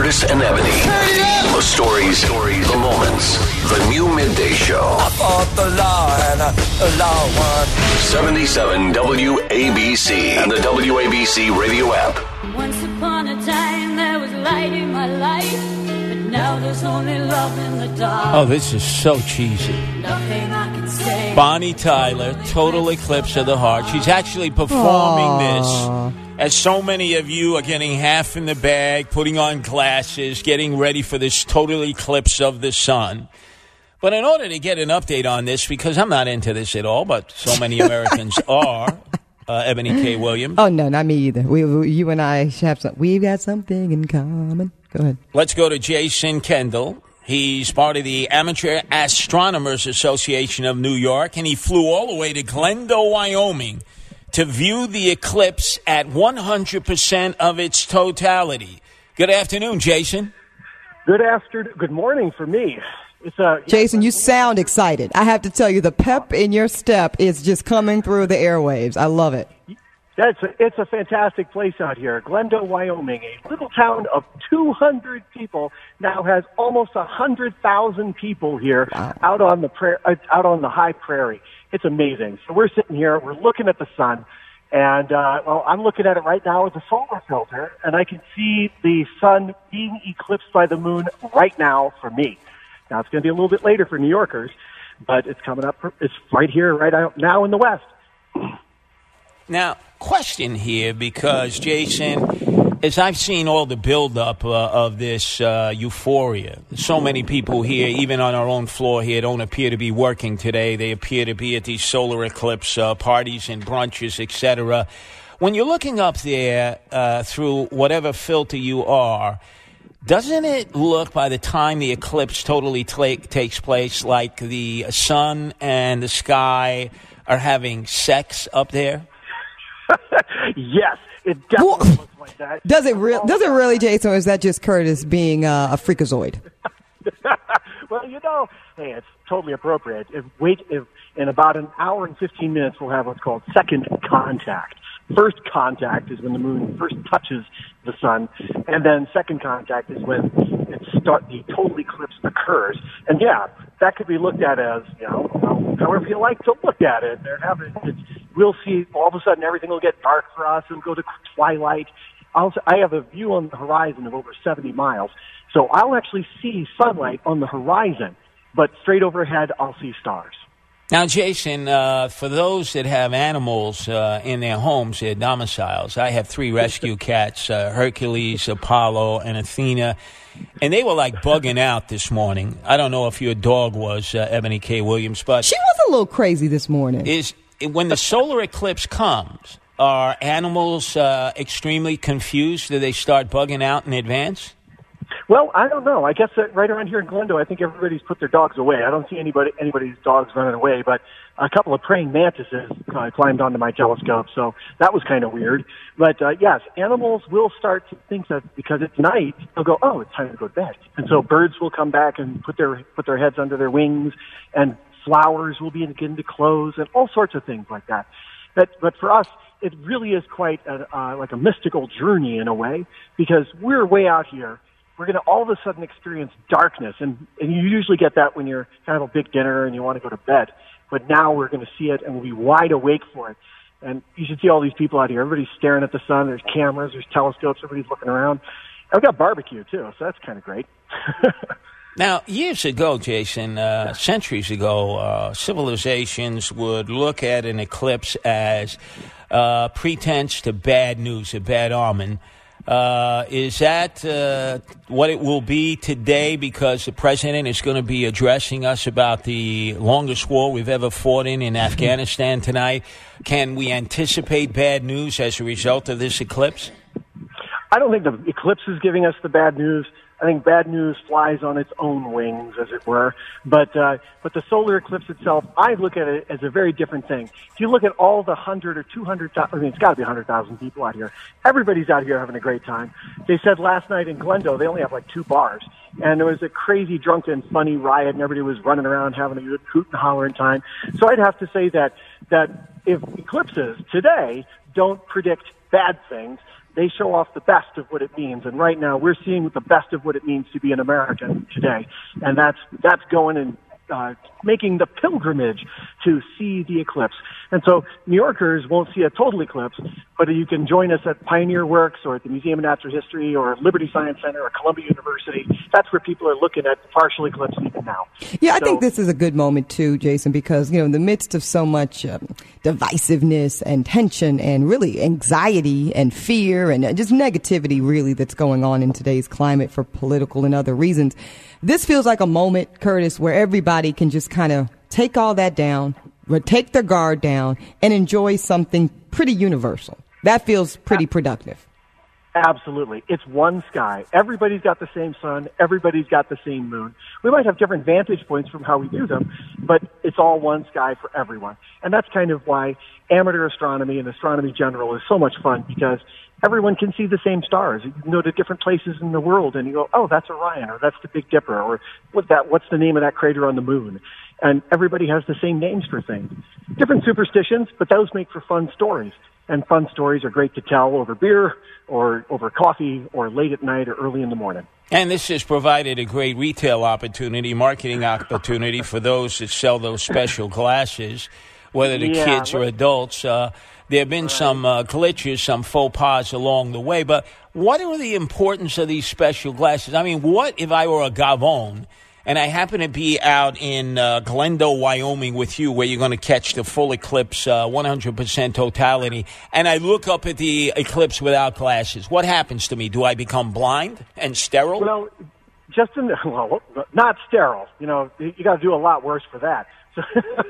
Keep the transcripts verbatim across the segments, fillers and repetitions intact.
Curtis and Ebony. The stories, stories, the moments. The new midday show. I fought the law and uh, the law won. seventy-seven W A B C and the W A B C radio app. Once upon a time there was light in my life, but now there's only love in the dark. Oh, this is so cheesy. Nothing I can say. Bonnie Tyler, Total Eclipse of the Heart. She's actually performing Aww. this as so many of you are getting half in the bag, putting on glasses, getting ready for this total eclipse of the sun. But in order to get an update on this, because I'm not into this at all, but so many Americans are, uh, Ebony K. Williams. Oh, no, not me either. We, we, you and I have some, we've got something in common. Go ahead. Let's go to Jason Kendall. He's part of the Amateur Astronomers Association of New York, and he flew all the way to Glendale, Wyoming, to view the eclipse at one hundred percent of its totality. Good afternoon, Jason. Good afternoon. Good morning for me. It's a Jason, you sound excited. I have to tell you, the pep in your step is just coming through the airwaves. I love it. That's a, it's a fantastic place out here. Glendale, Wyoming, a little town of two hundred people, now has almost one hundred thousand people here. Wow. out on the pra- uh, out on the high prairie. It's amazing. So we're sitting here, we're looking at the sun, and uh, well, I'm looking at it right now with a solar filter, and I can see the sun being eclipsed by the moon right now for me. Now it's going to be a little bit later for New Yorkers, but it's coming up. It's right here, right out now in the west. Now, question here, because, Jason, as I've seen all the buildup uh, of this uh, euphoria, so many people here, even on our own floor here, don't appear to be working today. They appear to be at these solar eclipse uh, parties and brunches, et cetera. When you're looking up there uh, through whatever filter you are, doesn't it look, by the time the eclipse totally ta- takes place, like the sun and the sky are having sex up there? Yes, it definitely looks like that. Does it, re- does it really, Jason, or is that just Curtis being uh, a freakazoid? Well, you know, hey, it's totally appropriate. If wait, if in about an hour and fifteen minutes, we'll have what's called second contact. First contact is when the moon first touches the sun, and then second contact is when it start the total eclipse occurs. And yeah, that could be looked at as, you know, however you like to look at it. They're having, it's, we'll see all of a sudden everything will get dark for us and go to twilight. I'll, I have a view on the horizon of over seventy miles, so I'll actually see sunlight on the horizon, but straight overhead I'll see stars. Now, Jason, uh, for those that have animals uh, in their homes, their domiciles, I have three rescue cats, uh, Hercules, Apollo, and Athena, and they were like bugging out this morning. I don't know if your dog was, uh, Ebony K. Williams, but... She was a little crazy this morning. Is when the solar eclipse comes, are animals uh, extremely confused? Do they start bugging out in advance? Well, I don't know. I guess that right around here in Glendale, I think everybody's put their dogs away. I don't see anybody anybody's dogs running away, but a couple of praying mantises uh, climbed onto my telescope, so that was kind of weird. But uh, yes, animals will start to think that because it's night, they'll go, "Oh, it's time to go to bed," and so birds will come back and put their put their heads under their wings, and flowers will begin to close, and all sorts of things like that. But but for us, it really is quite a, uh, like a mystical journey in a way, because we're way out here. We're going to all of a sudden experience darkness, and, and you usually get that when you're kind of a big dinner and you want to go to bed. But now we're going to see it, and we'll be wide awake for it. And you should see all these people out here. Everybody's staring at the sun. There's cameras. There's telescopes. Everybody's looking around. And we've got barbecue, too, so that's kind of great. Now, years ago, Jason, uh, centuries ago, uh, civilizations would look at an eclipse as uh, pretense to bad news, a bad omen. Uh, is that uh, what it will be today, because the president is going to be addressing us about the longest war we've ever fought in in Afghanistan tonight? Can we anticipate bad news as a result of this eclipse? I don't think the eclipse is giving us the bad news. I think bad news flies on its own wings, as it were. But uh, but the solar eclipse itself, I look at it as a very different thing. If you look at all the hundred or two hundred, I mean, it's got to be a hundred thousand people out here. Everybody's out here having a great time. They said last night in Glendale they only have like two bars, and there was a crazy, drunken, funny riot, and everybody was running around having a good hoot and hollering time. So I'd have to say that that if eclipses today don't predict bad things, they show off the best of what it means. And right now we're seeing the best of what it means to be an American today. And that's, that's going and uh, making the pilgrimage to see the eclipse. And so New Yorkers won't see a total eclipse, but you can join us at Pioneer Works or at the Museum of Natural History or Liberty Science Center or Columbia University. That's where people are looking at the partial eclipse even now. Yeah, I so, think this is a good moment too, Jason, because, you know, in the midst of so much um, divisiveness and tension and really anxiety and fear and just negativity really that's going on in today's climate for political and other reasons, this feels like a moment, Curtis, where everybody can just kind of take all that down, take their guard down, and enjoy something pretty universal. That feels pretty productive. Absolutely. It's one sky. Everybody's got the same sun. Everybody's got the same moon. We might have different vantage points from how we do them, but it's all one sky for everyone. And that's kind of why amateur astronomy and astronomy general is so much fun, because everyone can see the same stars. You can go to different places in the world and you go, oh, that's Orion, or that's the Big Dipper, or what that, what's the name of that crater on the moon? And everybody has the same names for things. Different superstitions, but those make for fun stories. And fun stories are great to tell over beer or over coffee or late at night or early in the morning. And this has provided a great retail opportunity, marketing opportunity for those that sell those special glasses, whether the yeah, kids or adults. Uh, there have been right. some uh, glitches, some faux pas along the way. But what are the importance of these special glasses? I mean, what if I were a Gavone and I happen to be out in uh, Glendale, Wyoming with you, where you're going to catch the full eclipse, uh, one hundred percent totality, and I look up at the eclipse without glasses? What happens to me? Do I become blind and sterile? Well, just in the, well, not sterile. You know, you got to do a lot worse for that. So,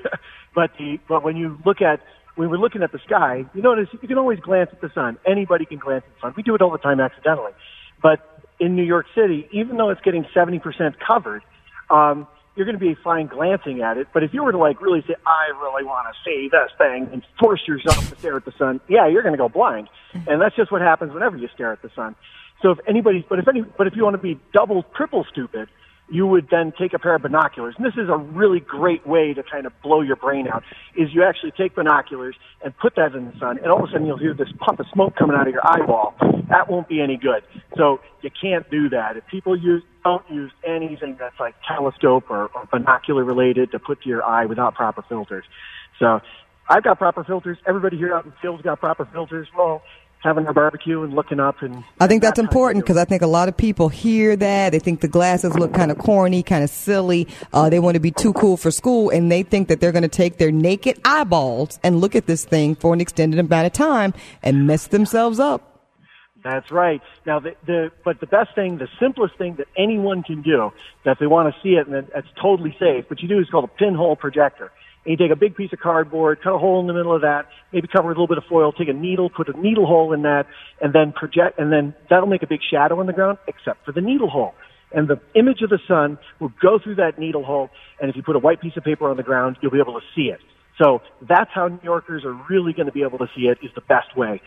but the, but when you look at, when we're looking at the sky, you notice you can always glance at the sun. Anybody can glance at the sun. We do it all the time accidentally. But in New York City, even though it's getting seventy percent covered, Um, you're going to be fine glancing at it, but if you were to like really say, I really want to see this thing, and force yourself to stare at the sun, yeah, you're going to go blind. And that's just what happens whenever you stare at the sun. So if anybody, but if any, but if you want to be double, triple stupid, you would then take a pair of binoculars. And this is a really great way to kind of blow your brain out, is you actually take binoculars and put that in the sun, and all of a sudden you'll hear this puff of smoke coming out of your eyeball. That won't be any good. So you can't do that. If people use, don't use anything that's like telescope or, or binocular related to put to your eye without proper filters. So I've got proper filters. Everybody here out in the field's got proper filters. Well, having a barbecue and looking up. And I think that's important, because I think a lot of people hear that. They think the glasses look kind of corny, kind of silly. Uh, they want to be too cool for school, and they think that they're going to take their naked eyeballs and look at this thing for an extended amount of time and mess themselves up. That's right. Now, the, the but the best thing, the simplest thing that anyone can do, that if they want to see it, and it's totally safe, what you do is called a pinhole projector. And you take a big piece of cardboard, cut a hole in the middle of that, maybe cover it with a little bit of foil, take a needle, put a needle hole in that, and then project, and then that'll make a big shadow on the ground, except for the needle hole. And the image of the sun will go through that needle hole, and if you put a white piece of paper on the ground, you'll be able to see it. So that's how New Yorkers are really going to be able to see it, is the best way.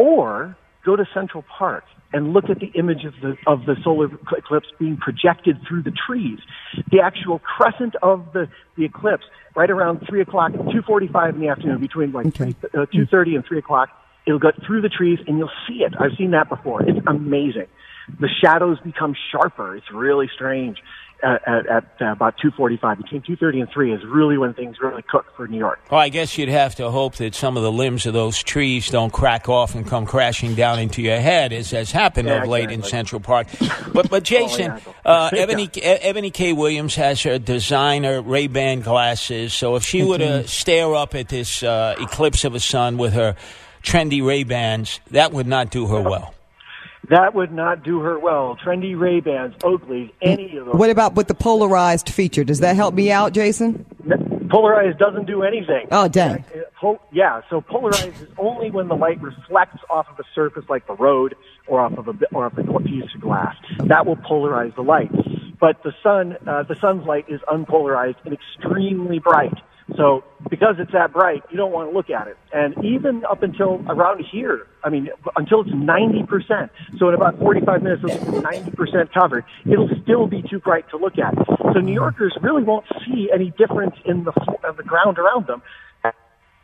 Or go to Central Park and look at the image of the of the solar eclipse being projected through the trees. The actual crescent of the, the eclipse, right around three o'clock, two forty-five in the afternoon, between like okay. uh, two thirty and three o'clock, it'll go through the trees and you'll see it. I've seen that before. It's amazing. The shadows become sharper. It's really strange. At, at, at uh, about two forty-five, between two thirty and three is really when things really cook for New York. Well, I guess you'd have to hope that some of the limbs of those trees don't crack off and come crashing down into your head, as has happened yeah, of late exactly. in Central Park. But, but Jason, oh, yeah. uh, Ebony, Ebony K. Williams has her designer Ray-Ban glasses, so if she were to stare up at this uh, eclipse of a sun with her trendy Ray-Bans, that would not do her well. That would not do her well. Trendy Ray-Bans, Oakleys, any of those. What about with the polarized feature? Does that help me out, Jason? Polarized doesn't do anything. Oh, dang. Yeah, so polarized is only when the light reflects off of a surface like the road or off of a or off a piece of glass. That will polarize the light. But the sun, uh, the sun's light is unpolarized and extremely bright. So because it's that bright, you don't want to look at it. And even up until around here, I mean, until it's ninety percent, so in about forty-five minutes, it'll be ninety percent covered, it'll still be too bright to look at. So New Yorkers really won't see any difference in the, in the ground around them.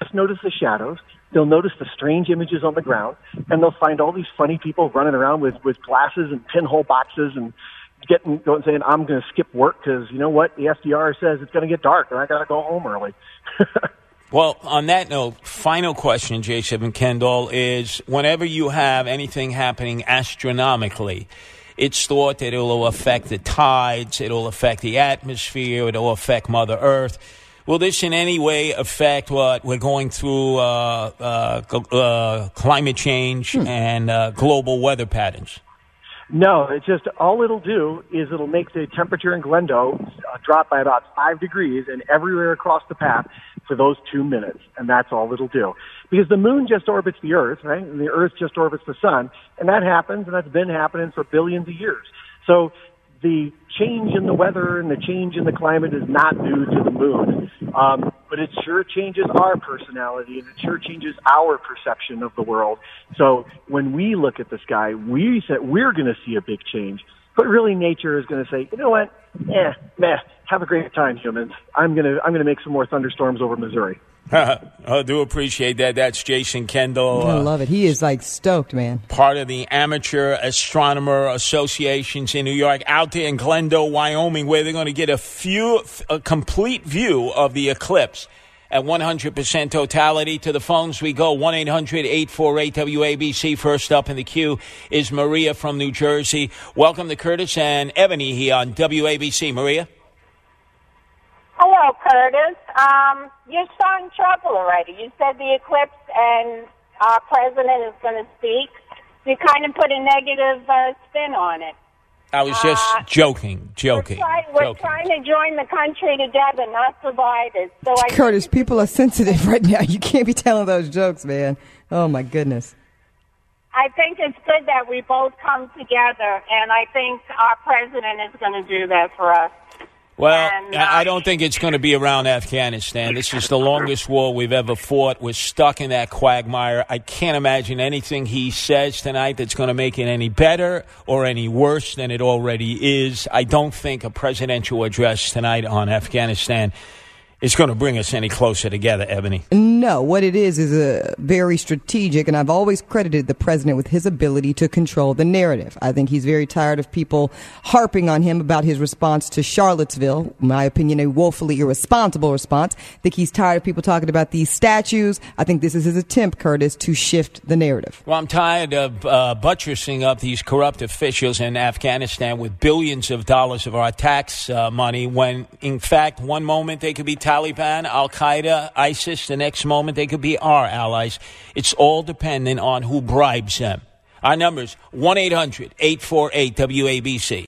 just notice the shadows. They'll notice the strange images on the ground, and they'll find all these funny people running around with, with glasses and pinhole boxes and getting going saying, I'm going to skip work because, you know what, the F D R says it's going to get dark and I got to go home early. Well, on that note, final question, J seven Kendall, is whenever you have anything happening astronomically, it's thought that it will affect the tides, it will affect the atmosphere, it will affect Mother Earth. Will this in any way affect what we're going through, uh, uh, uh, climate change hmm. and uh, global weather patterns? No, it's just all it'll do is it'll make the temperature in Glendo uh, drop by about five degrees and everywhere across the path for those two minutes, and that's all it'll do. Because the moon just orbits the Earth, right, and the Earth just orbits the sun, and that happens, and that's been happening for billions of years. So the change in the weather and the change in the climate is not due to the moon, um, but it sure changes our personality, and it sure changes our perception of the world. So when we look at the sky, we said we're going to see a big change. But really, nature is going to say, you know what? Eh, meh. Have a great time, humans. I'm going to I'm going to make some more thunderstorms over Missouri. I do appreciate that. That's Jason Kendall. I love it. He is like stoked, man. Part of the Amateur Astronomer Associations in New York, out there in Glendo, Wyoming, where they're going to get a few, a complete view of the eclipse at one hundred percent totality. To the phones we go, one eight hundred eight four eight W A B C. First up in the queue is Maria from New Jersey. Welcome to Curtis and Ebony here on W A B C. Maria? Hello, Curtis. Um, you're starting trouble already. You said the eclipse and our president is going to speak. You kind of put a negative uh, spin on it. I was just uh, joking, joking. We're, try, we're joking. trying to join the country together, not divide it. So I Curtis, people are sensitive right now. You can't be telling those jokes, man. Oh, my goodness. I think it's good that we both come together, and I think our president is going to do that for us. Well, and, uh, I don't think it's going to be around Afghanistan. This is the longest war we've ever fought. We're stuck in that quagmire. I can't imagine anything he says tonight that's going to make it any better or any worse than it already is. I don't think a presidential address tonight on Afghanistan is going to bring us any closer together, Ebony. No, what it is is a very strategic, and I've always credited the president with his ability to control the narrative. I think he's very tired of people harping on him about his response to Charlottesville. In my opinion, a woefully irresponsible response. I think he's tired of people talking about these statues. I think this is his attempt, Curtis, to shift the narrative. Well, I'm tired of uh, buttressing up these corrupt officials in Afghanistan with billions of dollars of our tax uh, money when, in fact, one moment they could be Taliban, Al-Qaeda, ISIS. The next moment they could be our allies. It's all dependent on who bribes them. Our number's one eight hundred eight four eight W A B C.